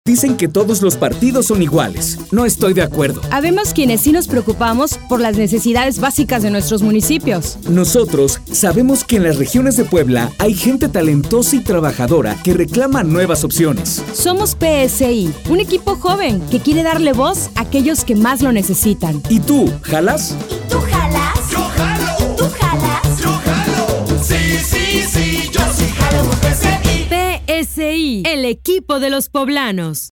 Dicen que todos los partidos son iguales. No estoy de acuerdo. Habemos quienes sí nos preocupamos por las necesidades básicas de nuestros municipios. Nosotros sabemos que en las regiones de Puebla hay gente talentosa y trabajadora que reclama nuevas opciones. Somos PSI, un equipo joven que quiere darle voz a aquellos que más lo necesitan. ¿Y tú, jalas? ¿Y tú jalas? ¡Yo jalo! ¿Tú jalas? ¡Yo jalo! Sí, yo sí jalo por PSI. PSI, el equipo de los poblanos.